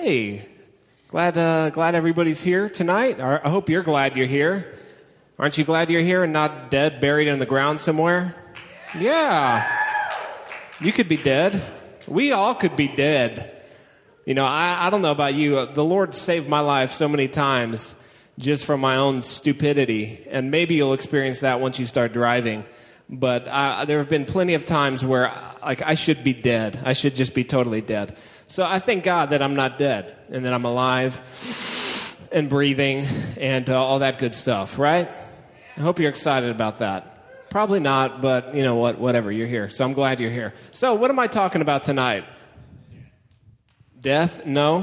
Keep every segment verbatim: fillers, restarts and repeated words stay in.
Hey, glad uh, glad everybody's here tonight. I hope you're glad you're here. Aren't you glad you're here and not dead, buried in the ground somewhere? Yeah. You could be dead. We all could be dead. You know, I, I don't know about you. The Lord saved my life so many times just from my own stupidity. And maybe you'll experience that once you start driving. But uh, there have been plenty of times where, like, I should be dead. I should just be totally dead. So I thank God that I'm not dead and that I'm alive and breathing and uh, all that good stuff, right? I hope you're excited about that. Probably not, but you know what? Whatever, you're here. So I'm glad you're here. So what am I talking about tonight? Death? No.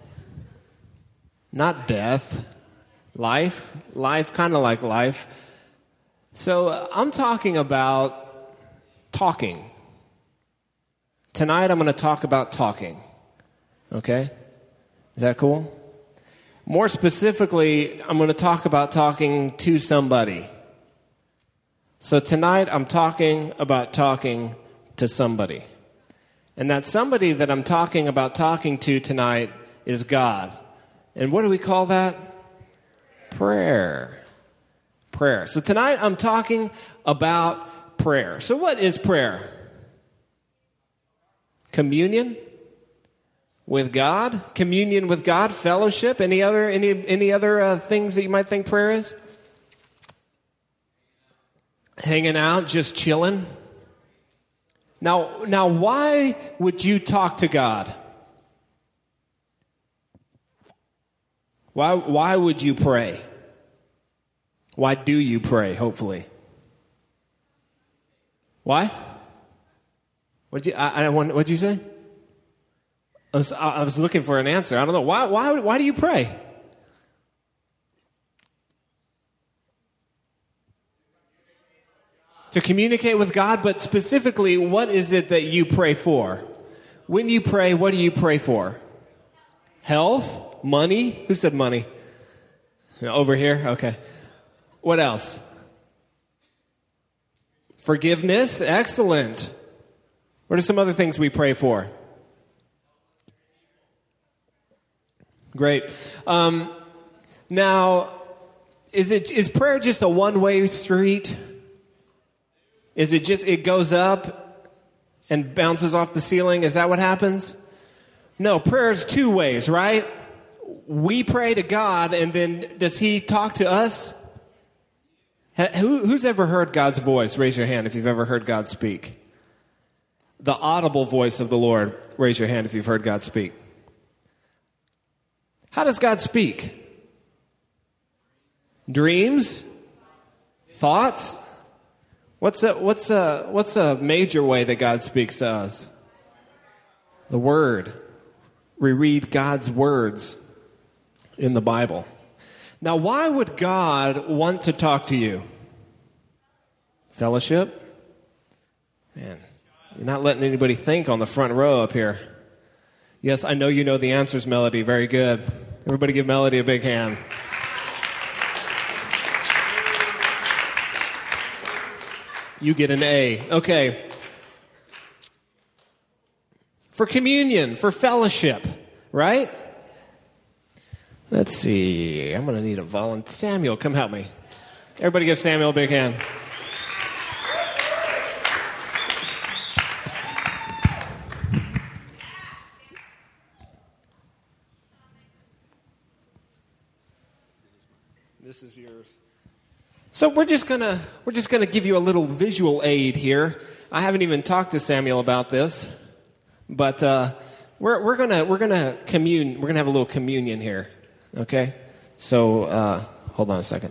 Not death. Life? Life, kind of like life. So uh, I'm talking about talking. Tonight I'm going to talk about talking. Okay? Is that cool? More specifically, I'm going to talk about talking to somebody. So tonight I'm talking about talking to somebody. And that somebody that I'm talking about talking to tonight is God. And what do we call that? Prayer. Prayer. So tonight I'm talking about prayer. So what is prayer? Communion with God, communion with God, fellowship. Any other any any other uh, things that you might think prayer is? Hanging out, just chilling. Now, now, why would you talk to God? Why why would you pray? Why do you pray? Hopefully. Why? What did you? I, I what did you say? I was, I was looking for an answer. I don't know. Why, why, why do you pray? To communicate with God, but specifically, what is it that you pray for? When you pray, what do you pray for? Health? Money? Who said money? Over here? Okay. What else? Forgiveness? Excellent. What are some other things we pray for? Great. Um, now, is it is prayer just a one-way street? Is it just, it goes up and bounces off the ceiling? Is that what happens? No, prayer is two ways, right? We pray to God, and then does He talk to us? Who, who's ever heard God's voice? Raise your hand if you've ever heard God speak. The audible voice of the Lord. Raise your hand if you've heard God speak. How does God speak? Dreams? Thoughts? What's a, what's a, what's a major way that God speaks to us? The Word. We read God's words in the Bible. Now, why would God want to talk to you? Fellowship? Man, you're not letting anybody think on the front row up here. Yes, I know you know the answers, Melody. Very good. Everybody give Melody a big hand. You get an A. Okay. For communion, for fellowship, right? Let's see. I'm going to need a volunteer. Samuel, come help me. Everybody give Samuel a big hand. This is yours. So we're just gonna we're just gonna give you a little visual aid here. I haven't even talked to Samuel about this, but uh, we're we're gonna we're gonna commune. We're gonna have a little communion here. Okay. So uh, hold on a second.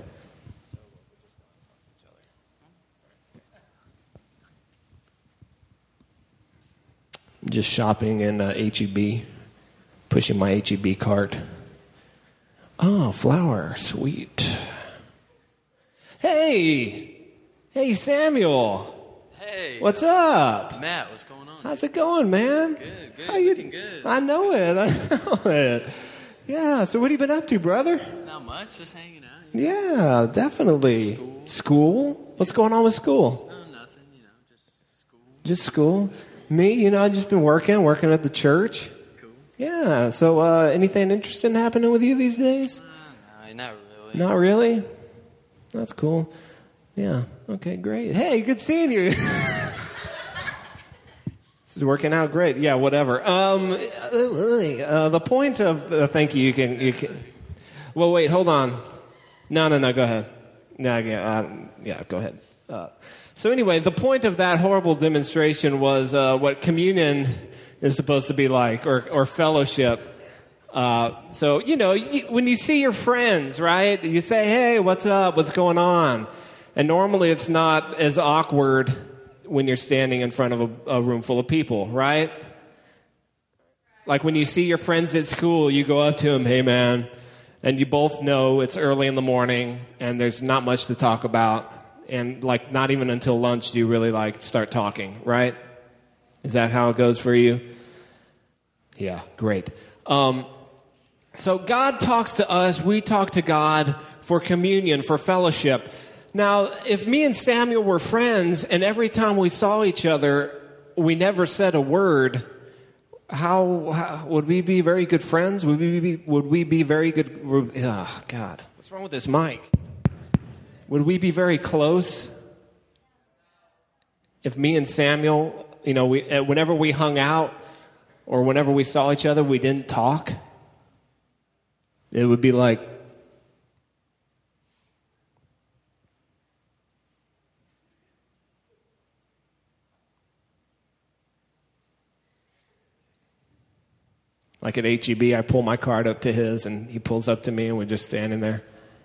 I'm just shopping in uh, H E B, pushing my H E B cart. Oh, flour, sweet. Hey, hey, Samuel. Hey. What's up? Matt, what's going on? How's it going, man? Good, good, How you, looking good. I know it, I know it. Yeah, so what have you been up to, brother? Not much, just hanging out. Yeah, definitely. School. School? What's going on with school? No, nothing, you know, just school. Just school? Me, you know, I've just been working, working at the church. Cool. Yeah. So, uh, anything interesting happening with you these days? Uh, no, not really. Not really? That's cool. Yeah. Okay, great. Hey, good seeing you. This is working out great. Yeah, whatever. Um, uh, the point of uh, thank you. You can. You can. Well, wait. Hold on. No, no, no. Go ahead. No, yeah, uh, yeah. Go ahead. Uh, so anyway, the point of that horrible demonstration was uh, what communion is supposed to be like, or or fellowship. Uh, so you know, you, when you see your friends, right? You say, "Hey, what's up? What's going on?" And normally, it's not as awkward when you're standing in front of a, a room full of people, right? Like when you see your friends at school, you go up to them, "Hey, man," and you both know it's early in the morning and there's not much to talk about, and like not even until lunch do you really like start talking, right? Is that how it goes for you? Yeah, great. Um, so God talks to us, we talk to God for communion, for fellowship. Now, if me and Samuel were friends and every time we saw each other, we never said a word, how, how would we be very good friends? Would we be, would we be very good? Oh, God, what's wrong with this mic? Would we be very close if me and Samuel, you know, we, whenever we hung out or whenever we saw each other, we didn't talk? It would be like, like at H E B, I pull my card up to his, and he pulls up to me, and we're just standing there.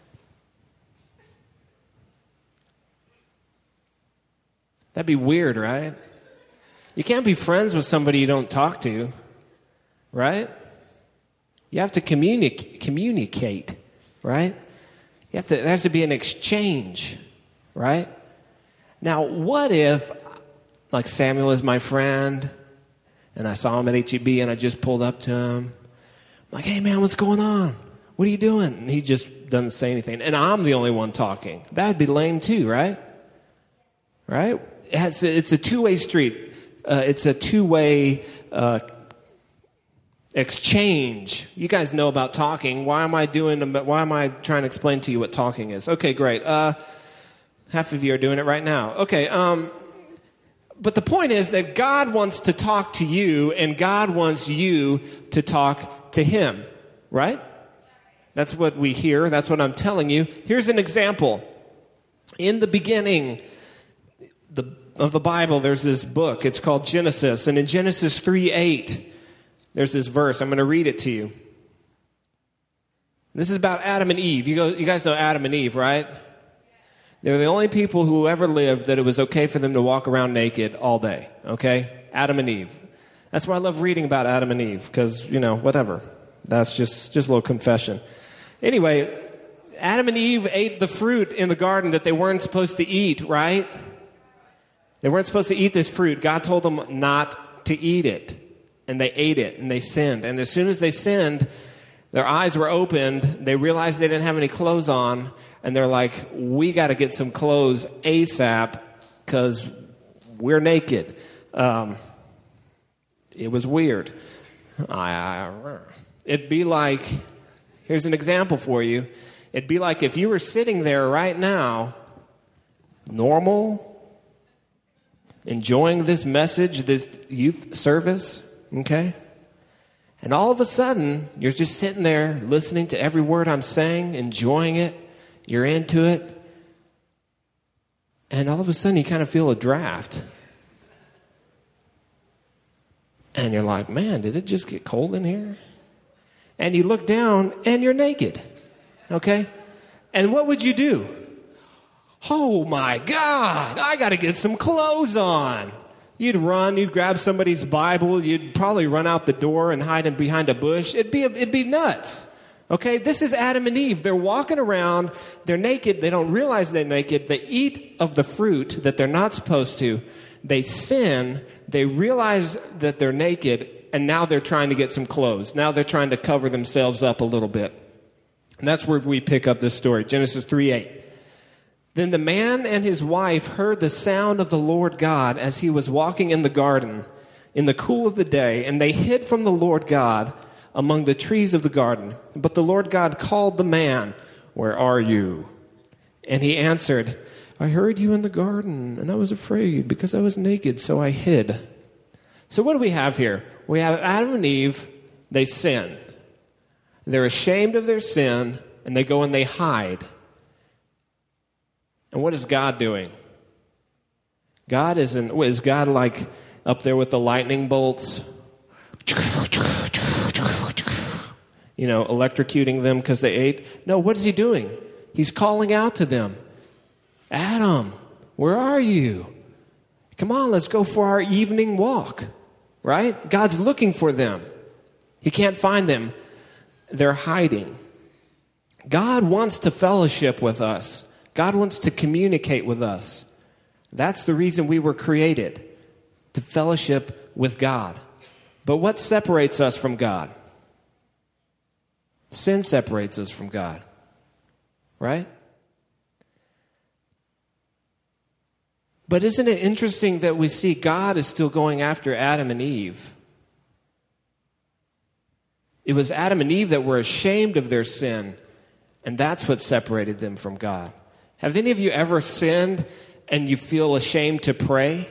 That'd be weird, right? You can't be friends with somebody you don't talk to, right? You have to communi- communicate, right? You have to. There has to be an exchange, right? Now, what if, like, Samuel is my friend, and I saw him at H E B, and I just pulled up to him. I'm like, "Hey, man, what's going on? What are you doing?" And he just doesn't say anything. And I'm the only one talking. That'd be lame too, right? Right? It has, it's a two-way street. Uh, it's a two-way uh, exchange. You guys know about talking. Why am I doing? Why am I trying to explain to you what talking is? Okay, great. Uh, half of you are doing it right now. Okay. Um, But the point is that God wants to talk to you, and God wants you to talk to Him, right? That's what we hear. That's what I'm telling you. Here's an example. In the beginning the, of the Bible, there's this book. It's called Genesis. And in Genesis three eight, there's this verse. I'm going to read it to you. This is about Adam and Eve. You, go, you guys know Adam and Eve, right? They're the only people who ever lived that it was okay for them to walk around naked all day, okay? Adam and Eve. That's why I love reading about Adam and Eve, because, you know, whatever. That's just, just a little confession. Anyway, Adam and Eve ate the fruit in the garden that they weren't supposed to eat, right? They weren't supposed to eat this fruit. God told them not to eat it, and they ate it, and they sinned. And as soon as they sinned, their eyes were opened. They realized they didn't have any clothes on. And they're like, "We got to get some clothes ASAP because we're naked." Um, it was weird. I, I, it'd be like, here's an example for you. It'd be like if you were sitting there right now, normal, enjoying this message, this youth service, okay? And all of a sudden, you're just sitting there listening to every word I'm saying, enjoying it. You're into it, and all of a sudden you kind of feel a draft. And you're like, "Man, did it just get cold in here?" And you look down, and you're naked, okay? And what would you do? "Oh, my God, I got to get some clothes on." You'd run, you'd grab somebody's Bible, you'd probably run out the door and hide behind a bush. It'd be, it'd be nuts. Okay, this is Adam and Eve. They're walking around, they're naked, they don't realize they're naked, they eat of the fruit that they're not supposed to, they sin, they realize that they're naked, and now they're trying to get some clothes. Now they're trying to cover themselves up a little bit. And that's where we pick up this story, Genesis three eight. Then the man and his wife heard the sound of the Lord God as he was walking in the garden. in the cool of the day, and they hid from the Lord God among the trees of the garden. But the Lord God called the man, "Where are you?" And he answered, "I heard you in the garden, and I was afraid because I was naked, so I hid." So what do we have here? We have Adam and Eve, they sin. They're ashamed of their sin, and they go and they hide. And what is God doing? God isn't, is God like up there with the lightning bolts? You know, electrocuting them because they ate? No, what is he doing? He's calling out to them. Adam, where are you? Come on, let's go for our evening walk. Right? God's looking for them. He can't find them. They're hiding. God wants to fellowship with us. God wants to communicate with us. That's the reason we were created, to fellowship with God. But what separates us from God? Sin separates us from God. Right? But isn't it interesting that we see God is still going after Adam and Eve? It was Adam and Eve that were ashamed of their sin, and that's what separated them from God. Have any of you ever sinned and you feel ashamed to pray?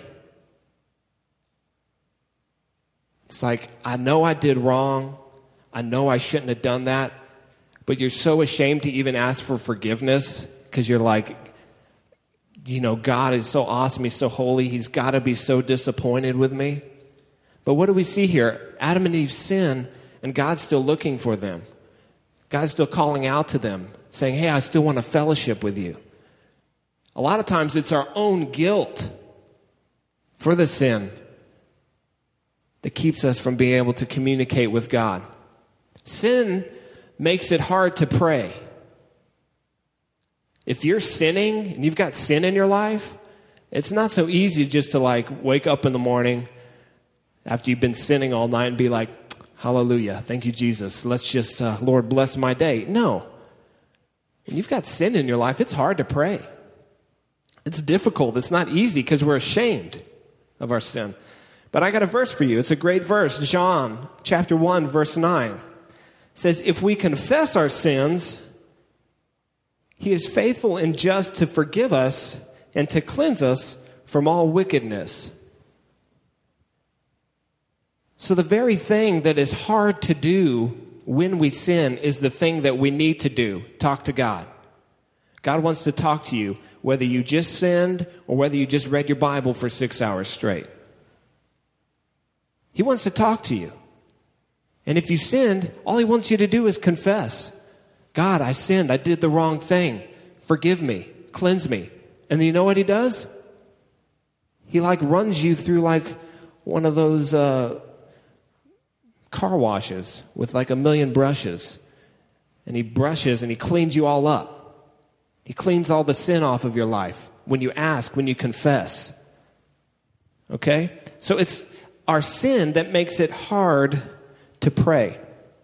It's like, I know I did wrong. I know I shouldn't have done that. But you're so ashamed to even ask for forgiveness because you're like, you know, God is so awesome. He's so holy. He's got to be so disappointed with me. But what do we see here? Adam and Eve sin, and God's still looking for them. God's still calling out to them, saying, hey, I still want to fellowship with you. A lot of times it's our own guilt for the sin that keeps us from being able to communicate with God. Sin makes it hard to pray. If you're sinning and you've got sin in your life, it's not so easy just to like wake up in the morning after you've been sinning all night and be like, hallelujah, thank you, Jesus. Let's just, uh, Lord, bless my day. No. When you've got sin in your life, it's hard to pray. It's difficult. It's not easy because we're ashamed of our sin. But I got a verse for you. It's a great verse. John chapter one, verse nine. It says, if we confess our sins, he is faithful and just to forgive us and to cleanse us from all wickedness. So the very thing that is hard to do when we sin is the thing that we need to do. Talk to God. God wants to talk to you, whether you just sinned or whether you just read your Bible for six hours straight. He wants to talk to you. And if you sinned, all he wants you to do is confess. God, I sinned. I did the wrong thing. Forgive me. Cleanse me. And then you know what he does? He like runs you through like one of those uh, car washes with like a million brushes. And he brushes and he cleans you all up. He cleans all the sin off of your life when you ask, when you confess. Okay? So it's our sin that makes it hard to pray.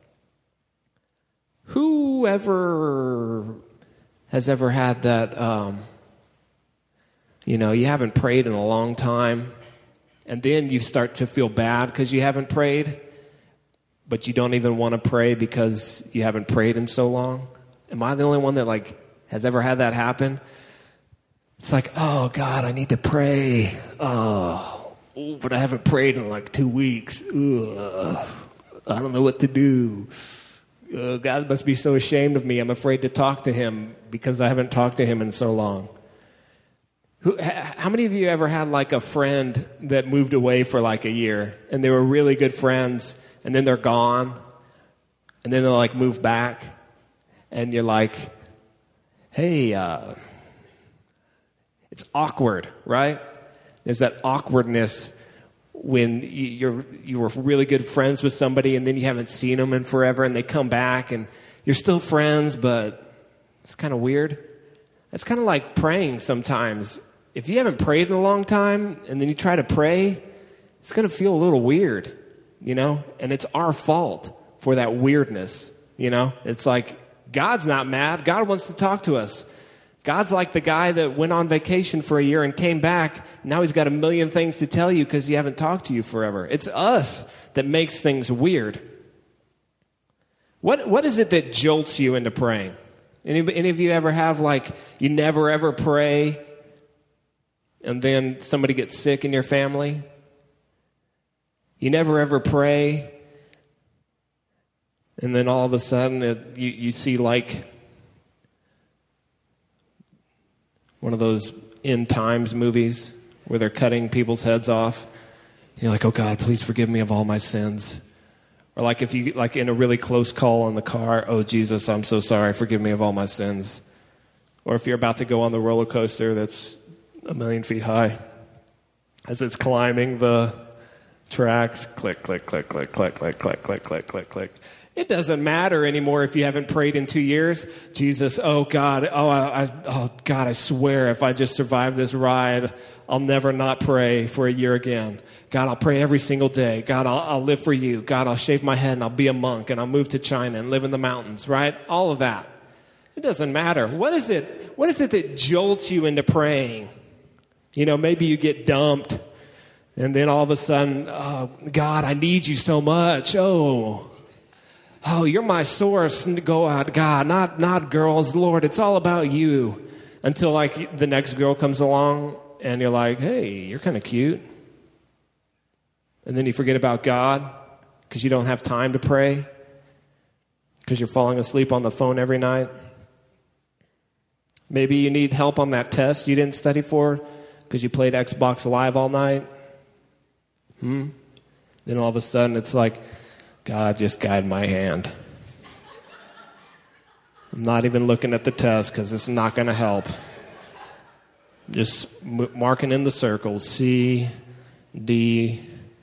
Whoever has ever had that, um, you know, you haven't prayed in a long time, and then you start to feel bad because you haven't prayed, but you don't even want to pray because you haven't prayed in so long? Am I the only one that, like, has ever had that happen? It's like, oh, God, I need to pray. Oh, but I haven't prayed in, like, two weeks. Ugh. I don't know what to do. Uh, God must be so ashamed of me. I'm afraid to talk to him because I haven't talked to him in so long. Who, how many of you ever had like a friend that moved away for like a year and they were really good friends and then they're gone and then they'll like move back and you're like, hey, uh, it's awkward, right? There's that awkwardness when you're you were really good friends with somebody and then you haven't seen them in forever and they come back and you're still friends, but it's kind of weird. It's kind of like praying sometimes. If you haven't prayed in a long time and then you try to pray, it's going to feel a little weird, you know? And it's our fault for that weirdness, you know? It's like God's not mad. God wants to talk to us. God's like the guy that went on vacation for a year and came back. Now he's got a million things to tell you because he haven't talked to you forever. It's us that makes things weird. What What is it that jolts you into praying? Any, any of you ever have, like, you never ever pray, and then somebody gets sick in your family? You never ever pray, and then all of a sudden it, you, you see, like, one of those end times movies where they're cutting people's heads off. And you're like, oh God, please forgive me of all my sins. Or like if you, like in a really close call in the car, oh Jesus, I'm so sorry, forgive me of all my sins. Or if you're about to go on the roller coaster that's a million feet high, as it's climbing the tracks, click, click, click, click, click, click, click, click, click, click, click. It doesn't matter anymore if you haven't prayed in two years. Jesus, oh God, oh, I, oh God, I swear if I just survive this ride, I'll never not pray for a year again. God, I'll pray every single day. God, I'll, I'll live for you. God, I'll shave my head and I'll be a monk and I'll move to China and live in the mountains, right? All of that. It doesn't matter. What is it? What is it that jolts you into praying? You know, maybe you get dumped and then all of a sudden, oh, God, I need you so much. Oh, Oh, you're my source. Go out, God, not not girls, Lord. It's all about you. Until like the next girl comes along, and you're like, hey, you're kind of cute. And then you forget about God because you don't have time to pray because you're falling asleep on the phone every night. Maybe you need help on that test you didn't study for because you played Xbox Live all night. Hmm. Then all of a sudden, it's like, God, just guide my hand. I'm not even looking at the test because it's not going to help. Just m- marking in the circles. C, D,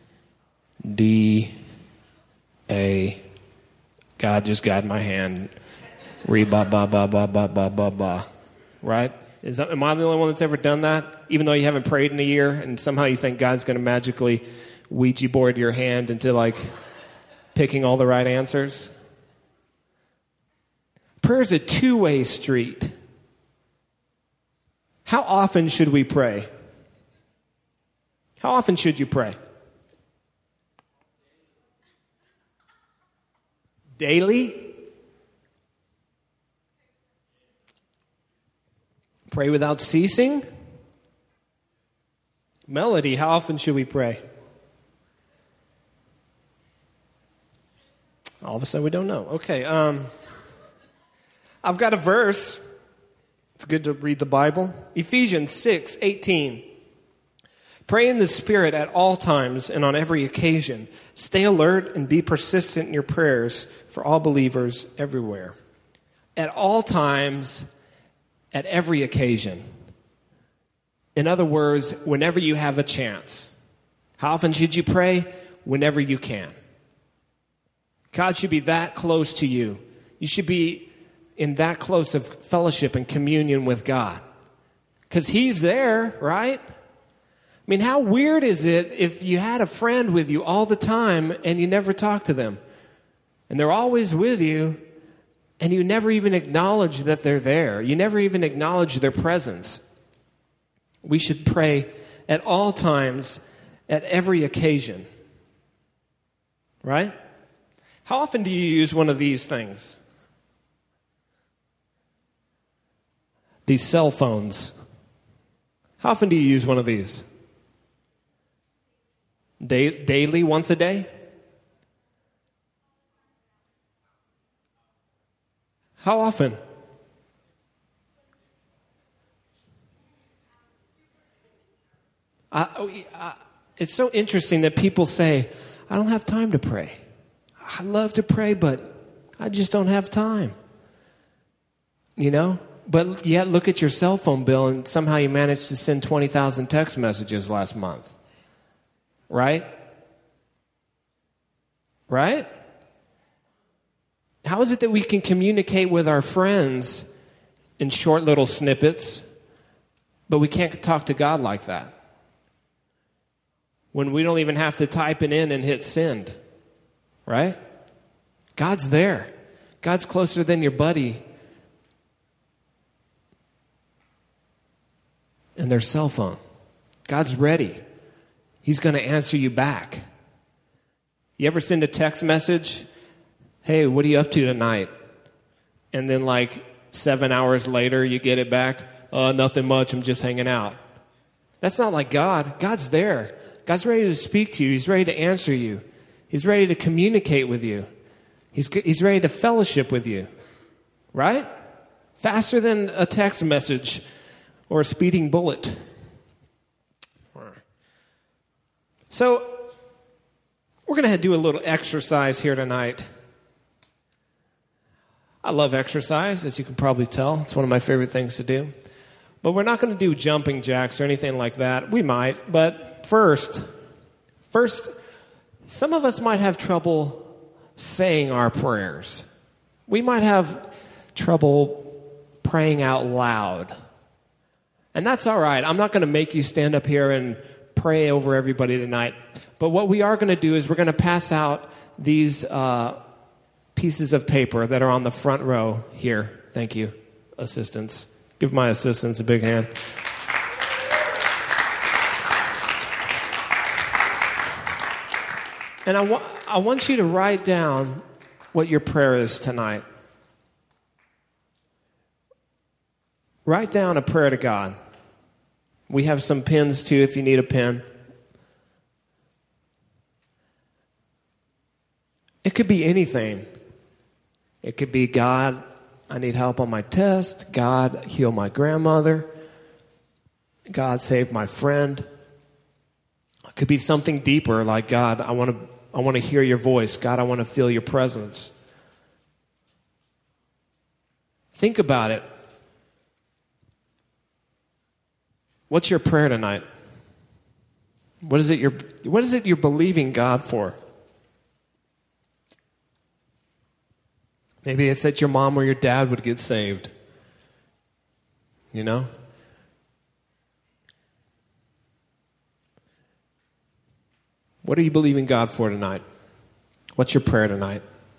D, A. God, just guide my hand. Re, ba, ba, ba, ba, ba, ba, ba, ba. Right? Is that, am I the only one that's ever done that? Even though you haven't prayed in a year and somehow you think God's going to magically Ouija board your hand into like picking all the right answers? Prayer is a two-way street. How often should we pray? How often should you pray? Daily? Pray without ceasing? Melody, how often should we pray? All of a sudden we don't know. Okay, um, I've got a verse. It's good to read the Bible. Ephesians six eighteen. Pray in the Spirit at all times and on every occasion. Stay alert and be persistent in your prayers for all believers everywhere. At all times, at every occasion. In other words, whenever you have a chance. How often should you pray? Whenever you can. God should be that close to you. You should be in that close of fellowship and communion with God. Because He's there, right? I mean, how weird is it if you had a friend with you all the time and you never talk to them? And they're always with you and you never even acknowledge that they're there. You never even acknowledge their presence. We should pray at all times, at every occasion. Right? How often do you use one of these things? These cell phones. How often do you use one of these? Da- daily, once a day? How often? I, I, it's so interesting that people say, I don't have time to pray. I love to pray, but I just don't have time. You know? But yet look at your cell phone bill and somehow you managed to send twenty thousand text messages last month. Right? Right? How is it that we can communicate with our friends in short little snippets, but we can't talk to God like that? When we don't even have to type it in and hit send. Right? God's there. God's closer than your buddy and their cell phone. God's ready. He's going to answer you back. You ever send a text message? Hey, what are you up to tonight? And then like seven hours later, you get it back. Uh, nothing much. I'm just hanging out. That's not like God. God's there. God's ready to speak to you. He's ready to answer you. He's ready to communicate with you. He's, he's ready to fellowship with you. Right? Faster than a text message or a speeding bullet. So, we're going to do a little exercise here tonight. I love exercise, as you can probably tell. It's one of my favorite things to do. But we're not going to do jumping jacks or anything like that. We might, but first, first, some of us might have trouble saying our prayers. We might have trouble praying out loud. And that's all right. I'm not going to make you stand up here and pray over everybody tonight. But what we are going to do is we're going to pass out these uh, pieces of paper that are on the front row here. Thank you, assistants. Give my assistants a big hand. And I, wa- I want you to write down what your prayer is tonight. Write down a prayer to God. We have some pens, too, if you need a pen. It could be anything. It could be, God, I need help on my test. God, heal my grandmother. God, save my friend. It could be something deeper, like, God, I want to I want to hear your voice. God, I want to feel your presence. Think about it. What's your prayer tonight? What is it you're, what is it you're believing God for? Maybe it's that your mom or your dad would get saved. You know? What are you believing God for tonight? What's your prayer tonight?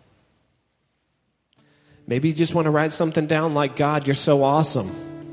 Maybe you just want to write something down like, God, you're so awesome.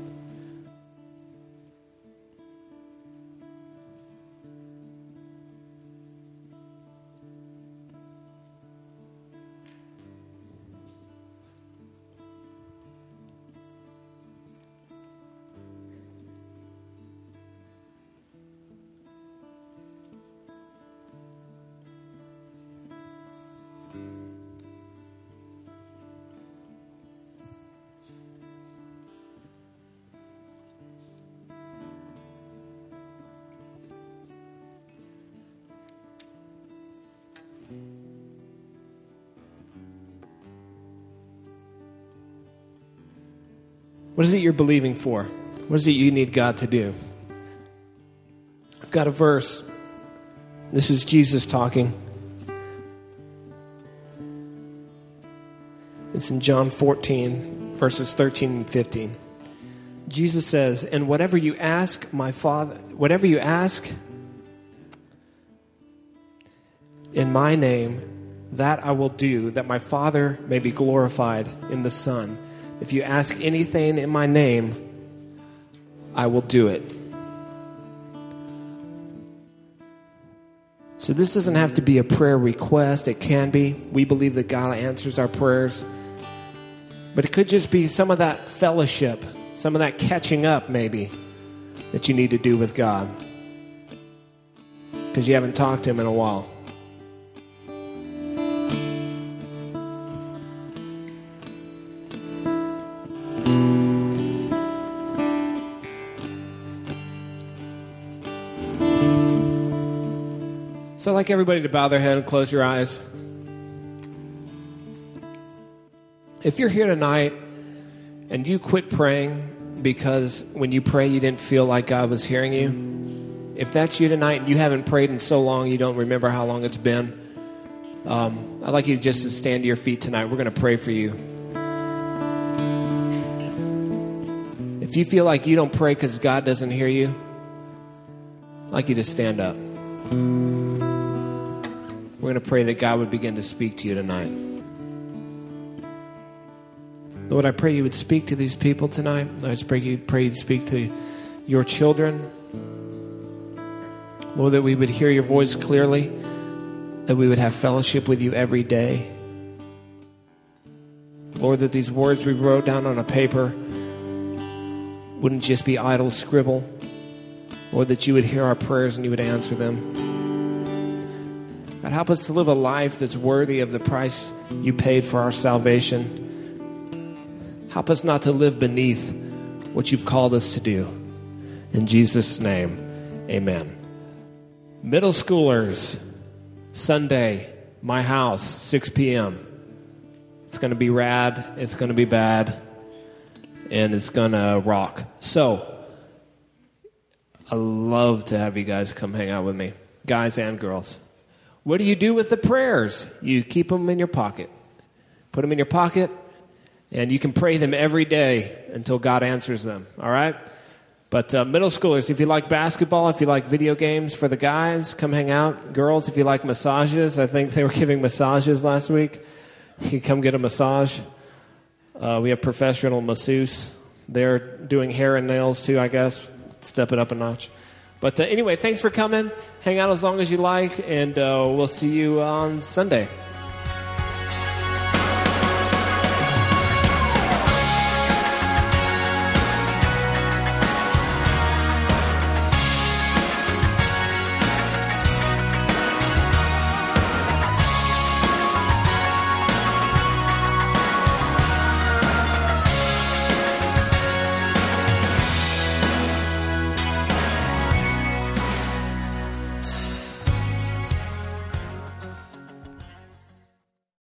What is it you're believing for? What is it you need God to do? I've got a verse. This is Jesus talking. It's in John fourteen, verses thirteen and fifteen. Jesus says, "And whatever you ask, my Father, whatever you ask in my name, that I will do, that my Father may be glorified in the Son. If you ask anything in my name, I will do it." So this doesn't have to be a prayer request. It can be. We believe that God answers our prayers. But it could just be some of that fellowship, some of that catching up maybe that you need to do with God, because you haven't talked to him in a while. So I'd like everybody to bow their head and close your eyes. If you're here tonight and you quit praying because when you pray you didn't feel like God was hearing you, if that's you tonight and you haven't prayed in so long you don't remember how long it's been, um, I'd like you just to stand to your feet tonight. We're going to pray for you. If you feel like you don't pray because God doesn't hear you, I'd like you to stand up. We're going to pray that God would begin to speak to you tonight. Lord, I pray you would speak to these people tonight. I just pray you'd, pray you'd speak to your children. Lord, that we would hear your voice clearly, that we would have fellowship with you every day. Lord, that these words we wrote down on a paper wouldn't just be idle scribble. Lord, that you would hear our prayers and you would answer them. God, help us to live a life that's worthy of the price you paid for our salvation. Help us not to live beneath what you've called us to do. In Jesus' name, amen. Middle schoolers, Sunday, my house, six p.m. It's going to be rad, it's going to be bad, and it's going to rock. So, I love to have you guys come hang out with me, guys and girls. What do you do with the prayers? You keep them in your pocket. Put them in your pocket, and you can pray them every day until God answers them, all right? But uh, middle schoolers, if you like basketball, if you like video games for the guys, come hang out. Girls, if you like massages, I think they were giving massages last week. You can come get a massage. Uh, we have professional masseuse. They're doing hair and nails too, I guess. Step it up a notch. But uh, anyway, thanks for coming. Hang out as long as you like, and uh, we'll see you on Sunday.